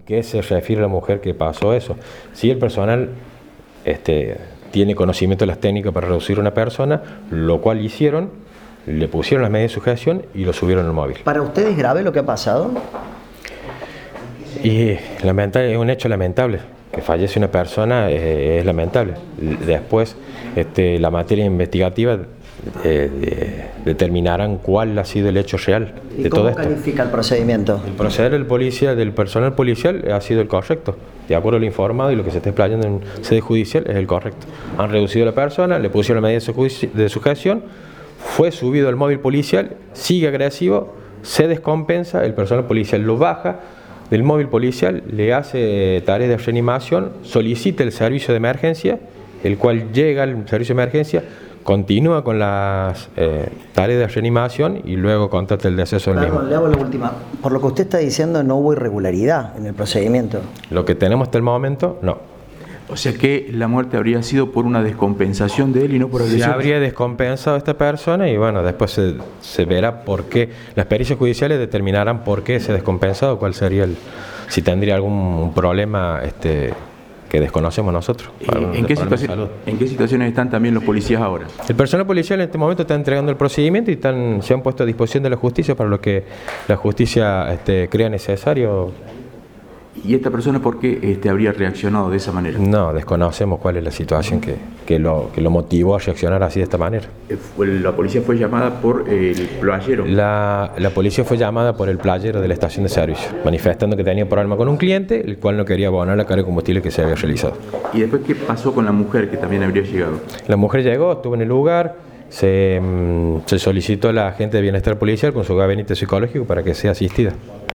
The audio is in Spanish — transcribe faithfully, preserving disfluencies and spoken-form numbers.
qué se refiere la mujer que pasó eso. Si el personal este, tiene conocimiento de las técnicas para reducir a una persona, lo cual hicieron, le pusieron las medidas de sujeción y lo subieron al móvil. ¿Para usted es grave lo que ha pasado? Y lamentable, es un hecho lamentable. Que fallece una persona eh, es lamentable. Después, este, la materia investigativa eh, de, determinarán cuál ha sido el hecho real de ¿Y todo todo esto? esto. ¿Cómo califica el procedimiento? El proceder del policía, del personal policial ha sido el correcto. De acuerdo a lo informado y lo que se está explayando en sede judicial es el correcto. Han reducido a la persona, le pusieron la medida de sujeción, fue subido al móvil policial, sigue agresivo, se descompensa, el personal policial lo baja del móvil policial, le hace tareas de reanimación, solicita el servicio de emergencia, el cual llega al servicio de emergencia, continúa con las eh, tareas de reanimación y luego contrata el deceso del mismo. Le hago la última. Por lo que usted está diciendo, no hubo irregularidad en el procedimiento. Lo que tenemos hasta el momento, no. O sea que la muerte habría sido por una descompensación de él y no por agresión. Se habría descompensado a esta persona y bueno, después se, se verá por qué. Las pericias judiciales determinarán por qué se ha descompensado, cuál sería el, si tendría algún problema este, que desconocemos nosotros. ¿En, ¿En, qué situación, ¿En qué situaciones están también los policías ahora? El personal policial en este momento está entregando el procedimiento y están, se han puesto a disposición de la justicia para lo que la justicia este, crea necesario. ¿Y esta persona por qué este, habría reaccionado de esa manera? No, desconocemos cuál es la situación que, que, lo, que lo motivó a reaccionar así de esta manera. ¿La policía fue llamada por el playero? La, la policía fue llamada por el playero de la estación de servicio, manifestando que tenía problema con un cliente, el cual no quería abonar la carga de combustible que se había realizado. ¿Y después qué pasó con la mujer que también habría llegado? La mujer llegó, estuvo en el lugar, se, se solicitó a la agente de bienestar policial con su gabinete psicológico para que sea asistida.